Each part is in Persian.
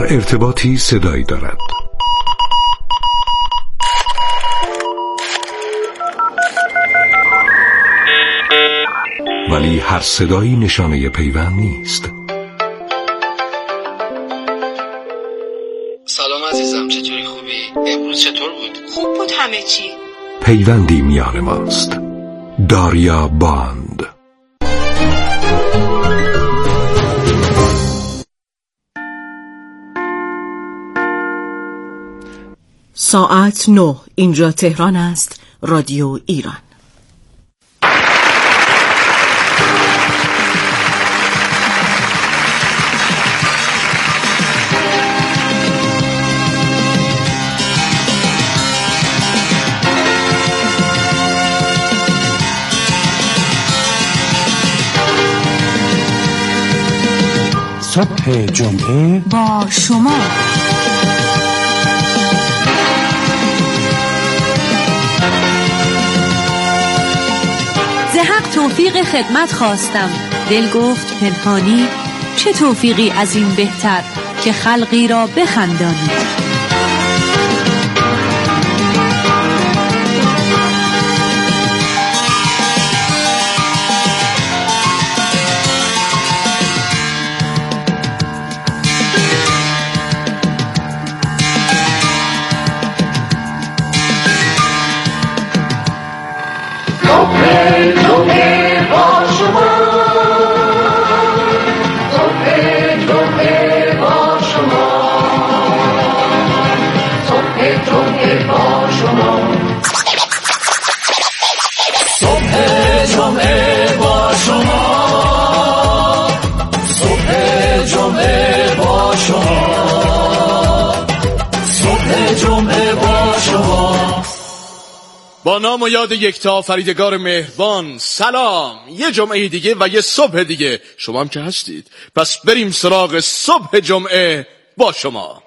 هر ارتباطی صدایی دارد. ولی هر صدایی نشانه پیوند نیست. سلام عزیزم، چطوری؟ خوبی؟ امروز چطور بود؟ خوب بود همه چی. پیوندی میان ماست. داریا باند. ساعت 9. اینجا تهران است. رادیو ایران. صبح جمعه با شما. زحق توفیق خدمت خواستم، دل گفت پنهانی، چه توفیقی از این بهتر که خلقی را بخندانی. با نام و یاد یکتا آفریدگار مهربان، سلام. یه جمعه دیگه و یه صبح دیگه، شما هم که هستید. پس بریم سراغ صبح جمعه با شما.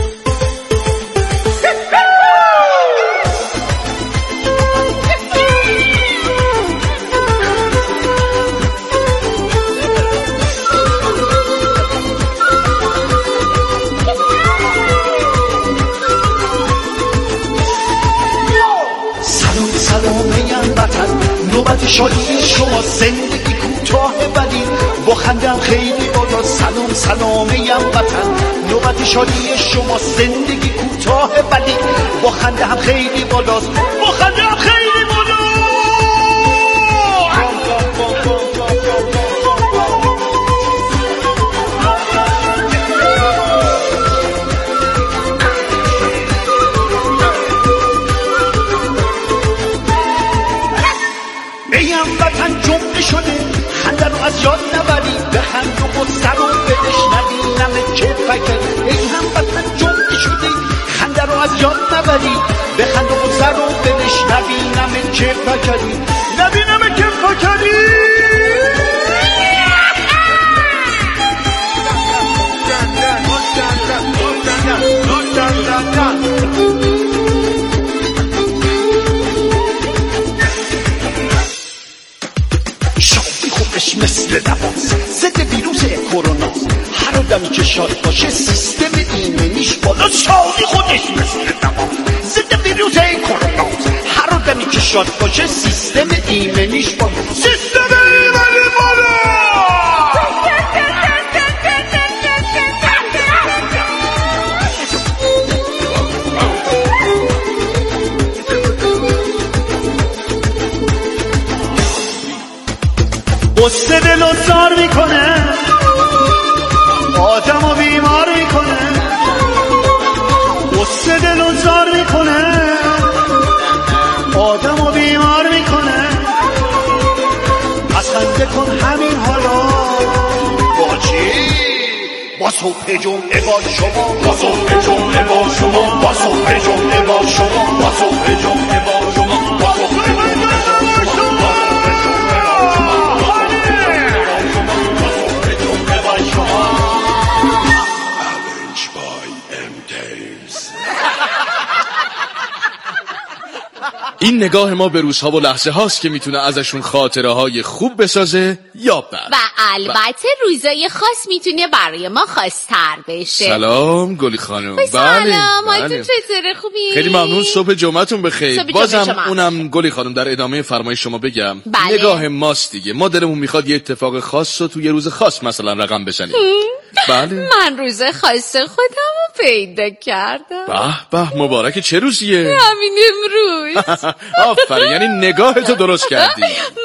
نوبت شادی شما، زندگی کوتاه ولی با خندم خیلی بالا. سلام سلامیم وطن، نوبت شادی شما، زندگی کوتاه ولی با خندم خیلی بالاست، با خندم خیلی بالا. خنده رو از یاد نبری، بخند و قصه رو بدش نبینم چه فکری. ای هم وطن جمعه شده، خنده رو از یاد نبری، بخند و قصه رو بدش نبینم چه فکری، نبینم چه فکری. مثل دواست ضد ویروس کرونا، هر آدمی که شاد باشه سیستم ایمنیش بالا. شادی خودش مثل دواست ضد ویروس کرونا، هر آدمی که شاد باشه سیستم ایمنیش بالا. سیستم ایمنی بالا. قصه دلو زار میکنه، آدمو بیمار میکنه. قصه دلو زار میکنه، آدمو بیمار میکنه. از خنده کن همین حالا. با چی؟ با صبح جمعه با شما، با صبح جمعه با شما، با صبح جمعه با شما، با صبح جمعه با شما، با صبح جمعه با شما. این نگاه ما به روزها و لحظه هاست که میتونه ازشون خاطره های خوب بسازه یا بد. و البته روزای خاص میتونه برای ما خاص‌تر بشه. سلام گلی خانم. سلام، حالتون چطوره؟ خوبی؟ خیلی ممنون. صبح جمعتون بخیر. بازم شما. اونم گلی خانم در ادامه فرمای شما بگم بله. نگاه ماست دیگه. ما دلمون میخواد یه اتفاق خاص رو تو یه روز خاص مثلا رقم بزنیم. بله. من روز خاص خودم رو پیدا کردم. به به، مبارک. چه روزیه؟ همین امروز. آفرین، یعنی نگاه تو درست کردی.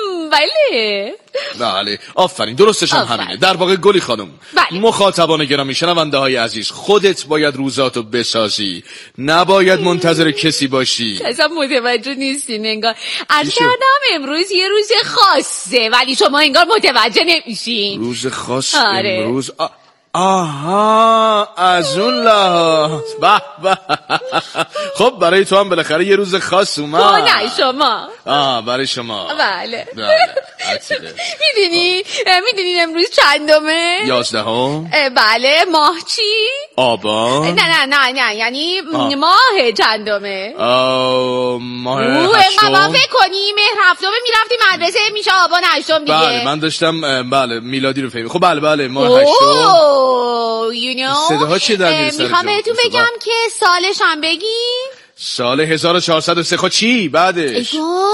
بله بله آفرین، درستش هم همینه. در واقع گلی خانم، بله. مخاطبان گرامی، شنونده های عزیز، خودت باید روزاتو بسازی، نباید منتظر کسی باشی. اصلا متوجه نیستین انگار. عرض کردم امروز یه روز خاصه ولی شما انگار متوجه نمیشین. روز خاص؟ آره. امروز آها، از اون لحاظ. به به. خب برای تو هم بالاخره یه روز خاص اومد. نه شما. برای شما. بله. میدونین امروز چندمه؟ 11ام. بله. ماه چی؟ آبان. نه یعنی ماه چندمه؟ ماه هشتم. فکر کنی مهر هفتمه میرفتی مدرسه میشه آبان هشتم دیگه. بله من داشتم بله میلادی رو فهمی. خب بله ماه هشتم. صداها چه در میرسه؟ میخوام بهتون بگم که سالش هم بگیم. سال 1403. خب چی بعدش؟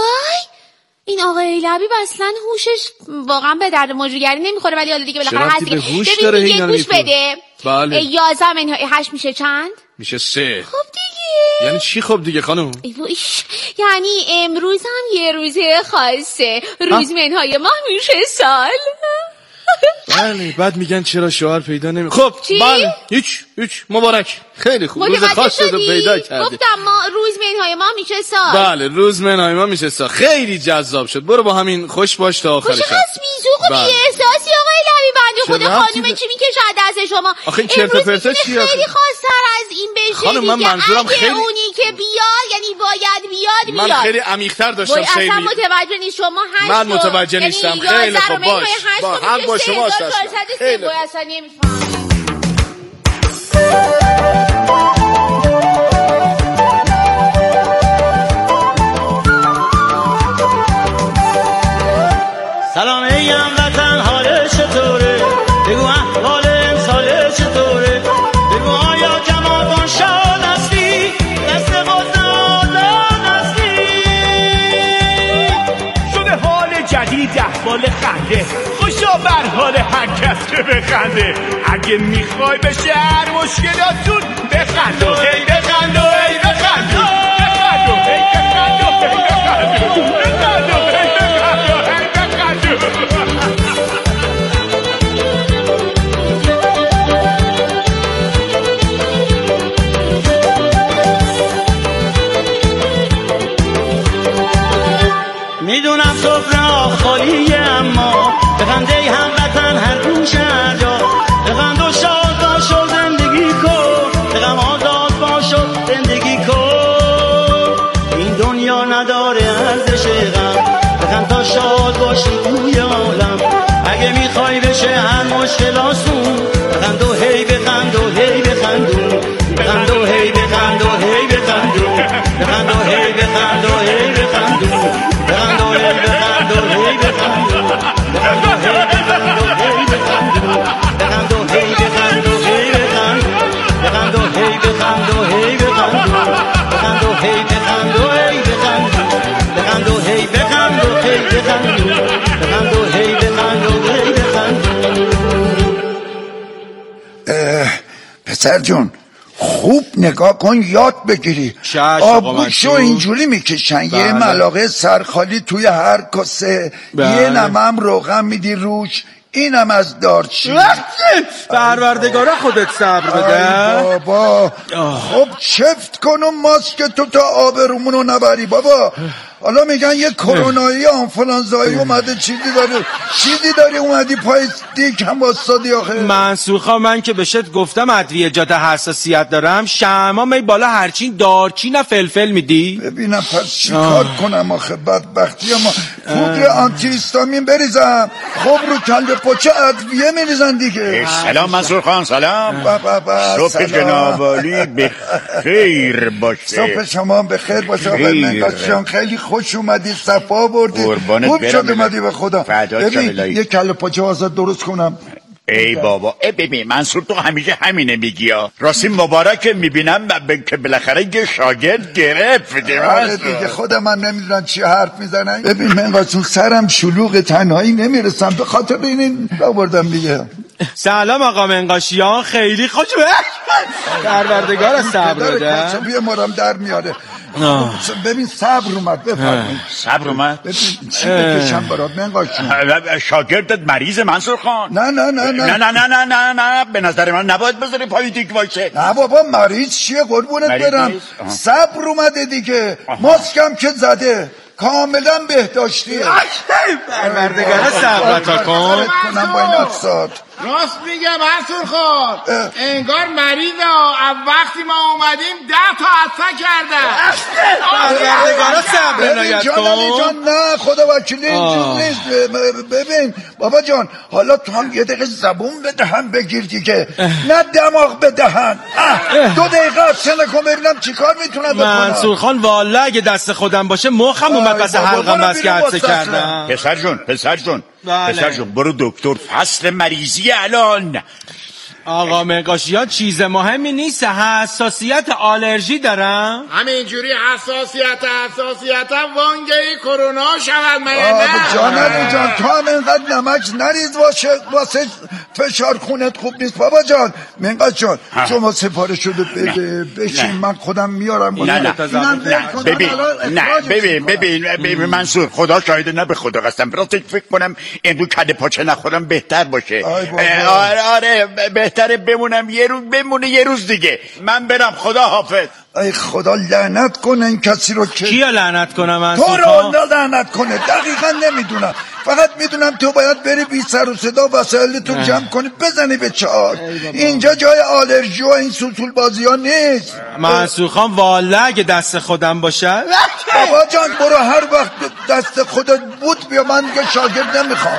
این آقای لبیب اصلا هوشش واقعا به درد مجریگری نمیخوره، ولی حالا دیگه بالاخره هست دیگه. ببین گوش بده. بله. 11 منهای 8 میشه چند؟ میشه 3. خب دیگه. یعنی چی خب دیگه خانم؟ یعنی امروز هم یه روز خاصه. روز منهای ماه میشه سال. بله بعد میگن چرا شوهر پیدا نمی. خب چی؟ بله هیچ مبارک. خیلی خوب. روز خاص رو پیدا کردی. گفتم ما روز منهای ما میشه سال. بله روز منهای ما میشه سال. خیلی جذاب شد. برو با همین خوش باش تا آخرش. خوش بیزوق و احساسی آقای لبی بنده خدا. خانم چی میکشه دست شما؟ آخه این چرت و پرتا چیه؟ خیلی خاص‌تر از این بشه. خانم من منظورم خیلی اونی که بیاد یعنی باید بیاد. من خیلی عمیق‌تر داشتم خیلی. اصلا متوجه نیست شما. من متوجه نیستم. خیلی خوب باش. حق با شما است. خیلی اصلا نمیفهمم. سلام ای هموطن حال چطوره؟ بگو احوال امسال چطوره؟ بگو آیا جماعتان شاد هستی؟ دست بازداد هستی؟ شده حال جدید احوال خنده، خوشا بر حال هر کس که بخنده. اگه میخوای بشه هر مشکلاتون بخندو هی بخندو هی بخندو بخندو هی بخندو هی بخندو بخندو هی بخندو هی بخندو. میدونم صبح خالیه اما بخنده هموطن هر گوشه هر جا. بخند و شاد باش و زندگی کن، بغم آزاد باش و زندگی کن. این دنیا نداره ارزش غم، بخند تا شاد باشی توی عالم. اگه میخوای بشه هر مشکل آسون، بخند و هی بخند و هی بخندون. بخند و هی بخند و هی بخندون. بخند و هی بخند و هی بخندون. بخند و هی بخند و هی بخندون. بخند و هی بخند و هی بخندون. بخند و هی بخند و هی بخندون. بخند و هی بخند و هی بخندون. بخند و هی بخند و هی بخندون. بخند و هی بخند و هی بخندون. بخند و هی بخند و هی بخندون. پسر جون خوب نگاه کن یاد بگیری. آبگوشو اینجوری میکشن. یه ملاقه سرخالی توی هر کاسه. یه نمم روغن میدی روش. اینم از دارچین. پروردگاره خودت صبر بده. بابا خب چفت کن و ماسک تو آبرومونو نبری بابا. حالا میگن یه کرونایی آنفولانزایی اومده. چیزی داری اومدی پای دیک هم واسادی آخه. منسوخا من که بهشت گفتم ادویه‌جات حساسیت دارم. شمام بالا هرچین دارچین فلفل میدی. ببینم پس چی کار کنم آخه. بدبختی ما پودر آنتی هیستامین بریزم. خب رو کله پاچه ادویه میریزن دیگه. سلام منصور خان. سلام. صبح جناب عالی بخیر باشه. صبح شما بخیر باشه آقای منقاش جان. خیلی خوب خوش اومدی، صفا بردی، خوب شد اومدی به خدا. ببین یه کله پاچه واسه درست کنم. ای بابا ببین منصور تو همیشه همینه میگی ها. راستی مبارک میبینم که بالاخره یه شاگرد گرفتی. آره دیگه خودم من نمیدونم چی حرف میزنن. ببین من قاسون سرم شلوغ تنهایی نمیرسم، به خاطر این آوردم دیگه. سلام آقا منقاشیان، خیلی خوش پروردگار صبر بده. بیا مارم در میاره. ببین صبر اومد، بفرمایید. صبر اومد؟ ببین چی بکشم برات منقاشیان؟ شاگردت مریض منصور خان؟ نه نه نه نه نه نه نه نه نه به نظر من نباید بذاری پای دیگ وایسه. نه بابا مریض چیه قربونت برم. صبر اومده دیگه. ماسکم که زده کاملا بهداشتیه. پروردگار صبر کن. کنم با این افساد. راست میگه منصور خان، انگار مریضه. وقتی ما اومدیم 10 تا حدسه کرده. پروردگار صبر نگاه کن. نه خدا وکیلی اینجور نیست. ببین بابا جان حالا تو هم یه دقیقه زبون به دهن بگیر دیگه، نه دماغ به دهن. 2 دقیقه حدسه نکن ببینم چی کار میتونم بکنم. منصور خان والا اگه دست خودم باشه مخم اومد واسه حلقم بس که حدسه کردم. پسر جون برو دکتر، فصل مریضی الان. آقا منقاشیان چیز مهمی نیست، حساسیت آلرژی دارم. همینجوری حساسیت وانگهی کرونا شود مگه نه؟ جان تو هم اینقدر نمک نریز واسه فشار خونت خوب نیست. بابا جان منقاش جان شما سفارش شده بشین من خودم میارم. ببین منصور خدا شاهده، نه به خدا قسم راستش فکر کنم امروز کده پاچه نخورم بهتر باشه. آره بهتره بمونم یه روز دیگه. من برم، خدا حافظ. ای خدا لعنت کنه این کسی رو که کیا لعنت کنه؟ من تو رو لعنت کنه. دقیقا نمیدونم، فقط میدونم تو باید بری بی سر و صدا وسایلتو جمع کنی بزنی به چهار. اینجا جای آلرژی و این سوسول بازی ها نیست. منصور خان والا اگه دست خودم باشه. بابا جان برو، هر وقت دست خودت بود بیا، من دیگه شاگرد نمیخوام.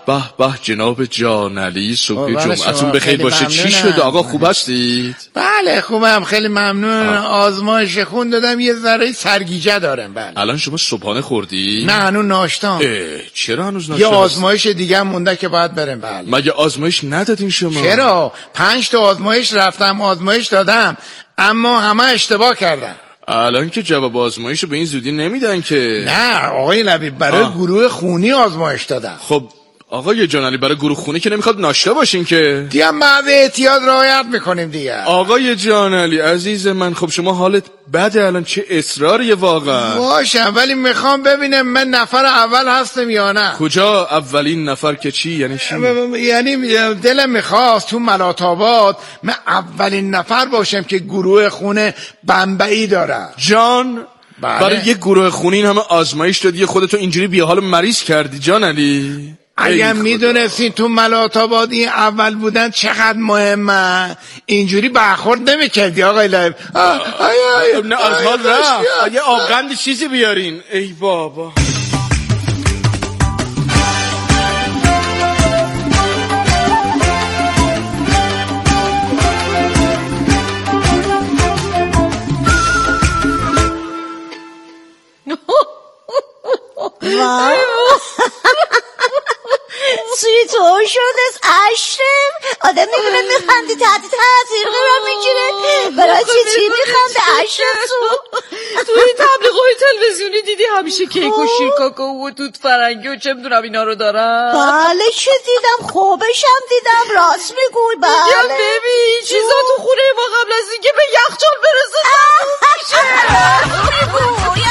به به جناب جان علی، صبح جمعتون بخیر باشه. چی شد آقا، خوب هستید؟ بله خوبم، خیلی ممنون. آزمایش خون دادم، یه ذره سرگیجه دارم. بله. الان شما صبحانه خوردی؟ نه هنوز ناشتام. چرا هنوز ناشتا؟ یه آزمایش دیگه هم مونده که باید برم. بله. مگه آزمایش ندادین شما؟ چرا 5 تا آزمایش رفتم، آزمایش دادم، اما همه اشتباه کردم. الان که جواب آزمایشو به این زودی نمیدن که. نه آقای لبیب، برای گروه خونی آزمایش دادم. خب آقای جانعلی، برای گروه خونی که نمیخواد ناشتا باشین که. دیگه بعد احتیاط رعایت میکنیم دیگه. آقای جانعلی عزیز من، خب شما حالت بده الان، چه اصراریه واقعا؟ باشه، ولی میخوام ببینم من نفر اول هستم یا نه. کجا اولین نفر که چی؟ یعنی چی؟ یعنی دلم میخواست تو ملات‌آباد من اولین نفر باشم که گروه خونه بمبئی داره. جان بله. برای یک گروه خونی این همه آزمایش دادی، خودتو اینجوری بی حال مریض کردی جان علی. اگه میدونستین تو ملات‌آباد این اول بودن چقدر مهمه، اینجوری برخورد نمیکردی آقای لایب. نه از حال رفت. یه آبغند چیزی بیارین. ای بابا. چطور شد از اشرم؟ آدم میبینه میخندی تحت تاثیر قرار میگیره. برای چی میخنده اشرم تو این تبلیغات تلویزیونی دیدی همیشه کیک و شیرکاکائو و توت فرنگی و چه میدونم اینا رو دارن؟ بله چه دیدم، خوبش هم دیدم، راست میگوی. بله میگم ببین چیزا تو خونه ما قبل از اینکه به یخچال برسه میگوی.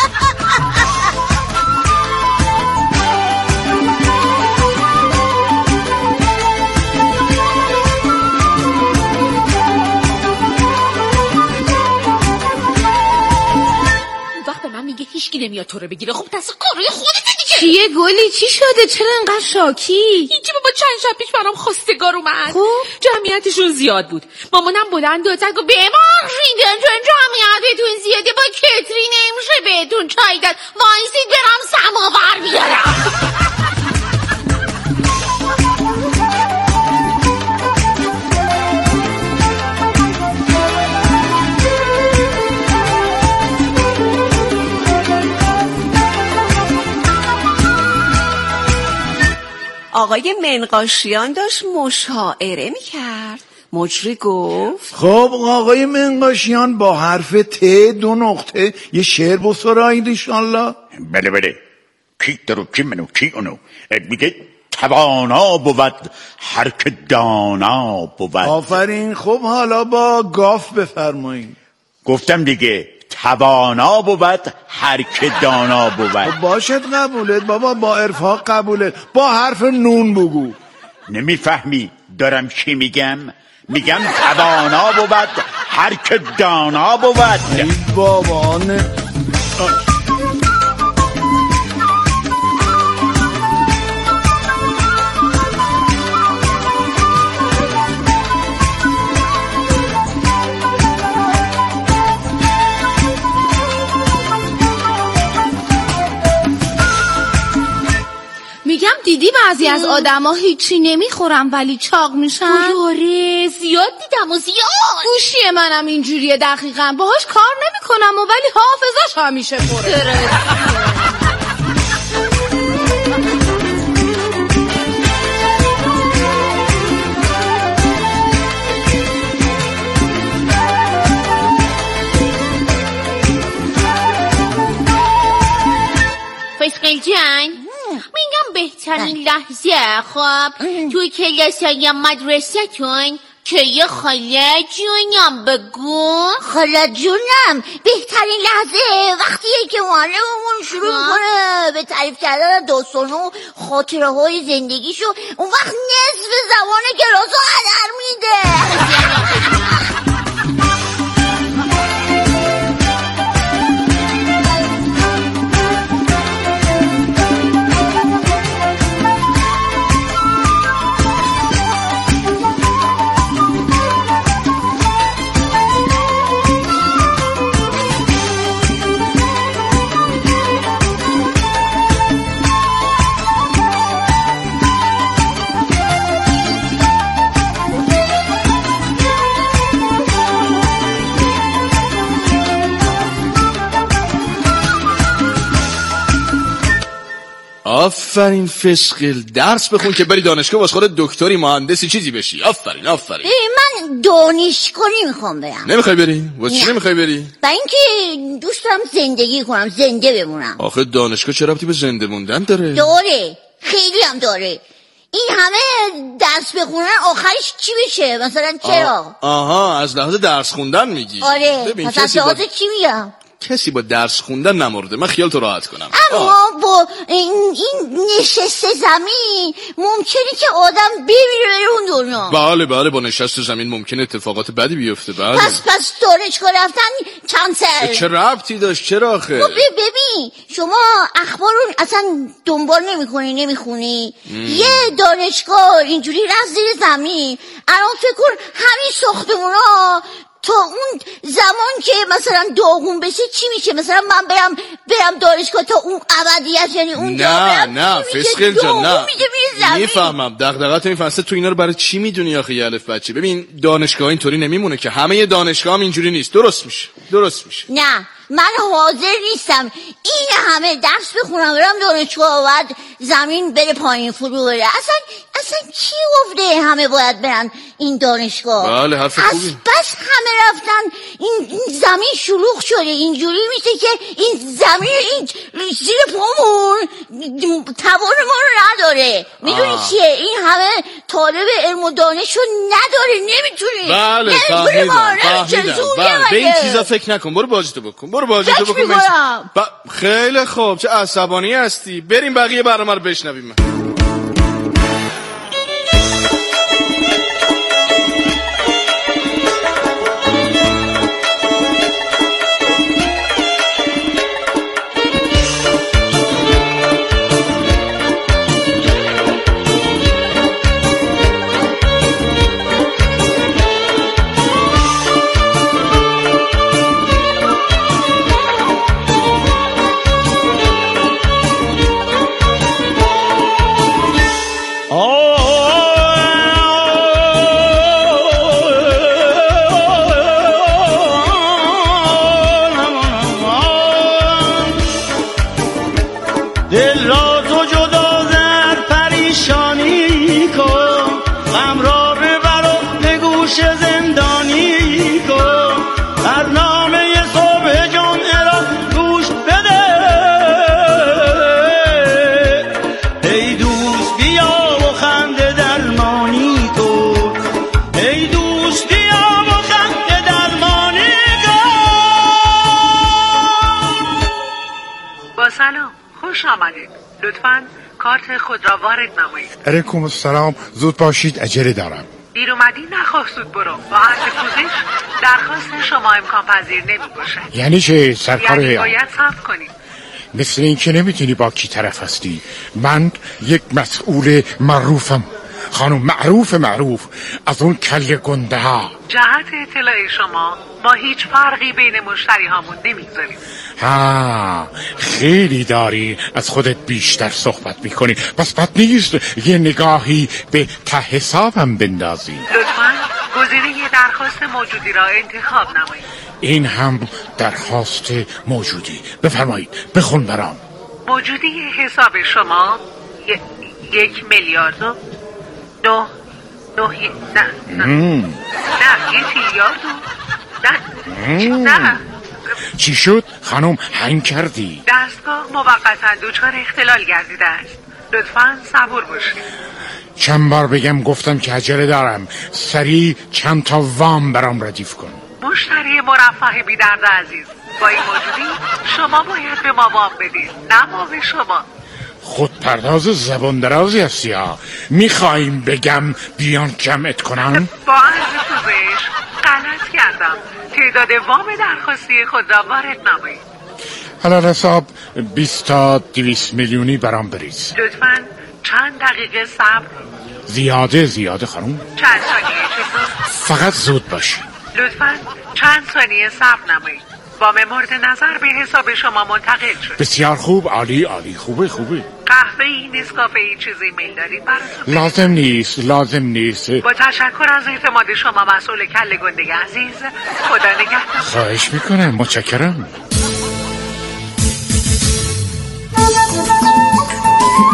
میگه هیچکی نمیاد تو رو بگیره. خب دست کارای خودت دیگه. چیه گلی، چی شده؟ چرا انقدر شاکی؟ هیچی بابا، چند شب پیش برام خواستگار اومد. جمعیتشون زیاد بود. مامانم بلند داد زد گفت ببخشید چون جمعیتتون زیاده با کتری نمیشه بهتون چای داد، وایسید برام سماور بیارم. آقای منقاشیان داشت مشاعره میکرد. مجری گفت خب آقای منقاشیان با حرف ت 2 نقطه یه شعر بسرایید انشالله. بله بله. کی درو کی منو کی اونو میگه توانا بود هر که دانا بود. آفرین. خب حالا با گاف بفرمایید. گفتم دیگه توانا بود هر که دانا بود. باشد قبولت بابا، با ارفاق قبولت، با حرف نون بگو. نمیفهمی دارم چی میگم؟ میگم توانا بود هر که دانا بود. ای بابا نه. میگم دیدی بعضی از آدما هیچی نمیخورن ولی چاق میشن. آره زیاد دیدم و زیاد. گوشی منم اینجوریه دقیقاً، باهاش کار نمیکنم و ولی حافظش همیشه پره. فسقل جان، میگم بهترین لحظه خب توی کلاسای مدرسه‌تون که یه خاله جونم بگو. خاله جونم بهترین لحظه وقتیه که معلممون شروع میکنه به تعریف کردن داستان و خاطره های زندگیشو، اون وقت نصف زبان کلاسو هدر میده. آفرین فسقل، درس بخون که بری دانشگاه واسه خودت دکتری مهندسی چیزی بشی. آفرین آفرین. من دانشگاه نمیخوام برم. نمیخوای بری؟ واسه چی نمیخوای بری؟ برای اینکه دوست دارم زندگی کنم، زنده بمونم. آخه دانشگاه چه ربطی به زنده موندن داره؟ داره، خیلی هم داره. این همه درس بخونن آخرش چی بشه؟ مثلا چرا؟ آها، از لحاظ درس خوندن میگی؟ آره، پس از لحاظ چی میگم؟ کسی با درس خوندن نمرده. من خیال تو راحت کنم. اما با این نشست زمین ممکنه که آدم بمیره بره اون دنیا. بله با نشست زمین ممکنه اتفاقات بدی بیفته. بله. پس دانشگاه رفتن چند سر. چه ربطی داشت؟ چرا آخه؟ ببین شما اخبار رو اصلا دنبال نمیخونی. یه دانشگاه اینجوری رفت زیر زمین. الان فکر کن همین ساختمونا تا اون زمان که مثلا داغون بشه چی میشه؟ مثلا من برم دانشگاه تا اون ابدیت، یعنی اون نه فسقل جان، نه میفهمم دغدغه‌ت این فصل. تو اینا رو برای چی میدونی آخه یه الف بچه؟ ببین دانشگاه اینطوری نمیمونه که، همه دانشگاه هم اینجوری نیست. درست میشه. نه من حاضر نیستم این همه درس بخونم برم دانشگاه و بعد زمین بره پایین فرو بره. اصلا کی گفته همه باید برن این دانشگاه؟ بله حرف خوبی. بس همه رفتن این زمین شلوغ شده، اینجوری میشه که این زمین این زیر پامون توان ما رو نداره. میدونی چیه؟ این همه طالب علم و دانش رو نداره، نمیتونی. بله فهمیدم. به این چیزا فکر نکن، برو بازیتو بکن. خیلی خوب، چه عصبانی هستی. بریم بقیه برنامه رو بشنویم. سلام، خوش آمدید. لطفاً کارت خود را وارد نمایید. علیکم السلام، زود باشید، عجله دارم. دیر اومدی نخواه زود برو. با عرض پوزش درخواست شما امکان پذیر نمی باشه. یعنی چه سرکار؟ یعنی باید صبر کنید. مثل این که نمیتونی با کی طرف هستی. من یک مسئول معروفم، خانم معروف از اون کله گنده ها. جهت اطلاع شما ما هیچ فرقی بین مشتری هامون نمیگذاریم. خیلی داری از خودت بیشتر صحبت میکنی، پس بد نیست یه نگاهی به ته حسابم بندازی. لطفاً گزینه درخواست موجودی را انتخاب نمایید. این هم درخواست موجودی، بفرمایید بخون برام. موجودی حساب شما 1 میلیارد و 1 نه. چی شد خانم؟ هنگ کردی؟ دستگاه موقتا دچار اختلال گردیده است. لطفاً صبور باشید. چند بار بگم گفتم که عجله دارم. سریع چند تا وام برام ردیف کن. مشتری مرفه بی درد عزیز، با این موجودی شما باید به ما وام بدید، نه ما به شما. خود پرداز زبان درازی هستی ها. میخواییم بگم بیان جمعت کنم؟ با عرض پوزش غلط کردم. تعداد وام درخواستی خود را وارد نمایید. حالا حساب 20 تا 200 میلیونی برام بریز. لطفاً چند دقیقه صبر. زیاده خانم. چند ثانیه چطور؟ فقط زود باشی. لطفاً چند ثانیه صبر نمایید. وام مورد نظر به حساب شما منتقل شد. بسیار خوب، عالی، خوبه. قهوه‌ای، نسکافه‌ای، چیزی میل دارید براتون؟ لازم نیست. با تشکر از اعتماد شما مسئول کله گنده عزیز، خدا نگهدار. خواهش میکنم، متشکرم.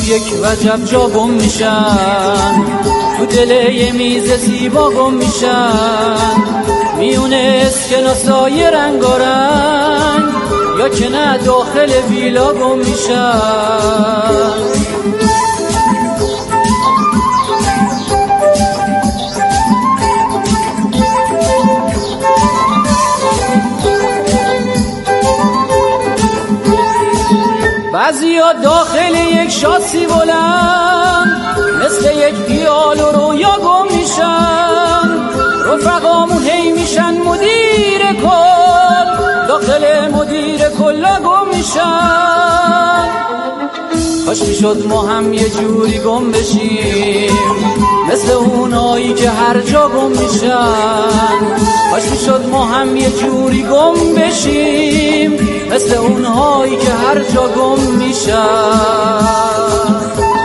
یک وجب جا گم میشن، تو دل یه میز زیبا گم میشن، میونه اسکناسای رنگارنگ، یا که نه داخل ویلا گم میشن. بعضیا داخل یک شاسی بلند، مثل یک پیال و رویا گم میشن، رفقامون هی میشن مدیر کل، داخل مدیر کلا گم میشن. کاش میشد ما هم یه جوری گم بشیم، مثل اونایی که هر جا گم میشن. کاش میشد ما هم یه جوری گم بشیم، مثل اونهایی که هر جا گم میشن.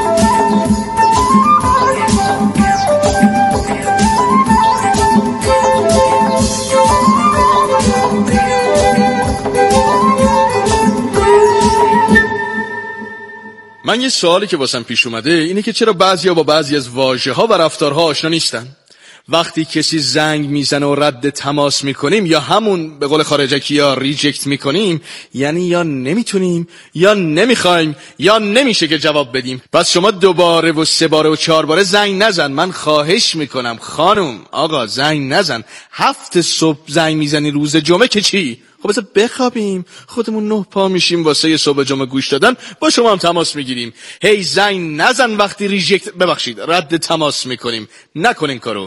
من یه سوالی که واسم پیش اومده اینه که چرا بعضیا با بعضی از واژه‌ها و رفتارها آشنا نیستن؟ وقتی کسی زنگ میزنه و رد تماس میکنیم یا همون به قول خارجکی یا ریجکت میکنیم، یعنی یا نمیتونیم یا نمیخوایم یا نمیشه که جواب بدیم. پس شما 2 باره و 3 باره و 4 باره زنگ نزن. من خواهش میکنم خانم آقا زنگ نزن. 7 صبح زنگ میزنی روز جمعه که چی؟ خب بذار بخوابیم، خودمون 9 پا میشیم واسه صبح جمعه گوش دادن، با شما هم تماس میگیریم. هی زنگ نزن وقتی ریجکت ببخشید رد تماس میکنیم. نکنین کارو.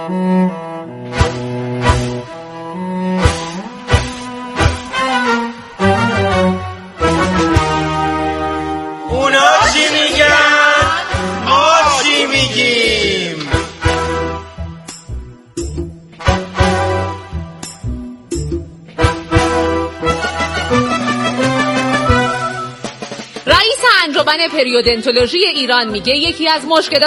اونا چی میگن؟ ما چی میگیم؟ رئیس انجمن پریودنتولوژی ایران میگه یکی از مشکلات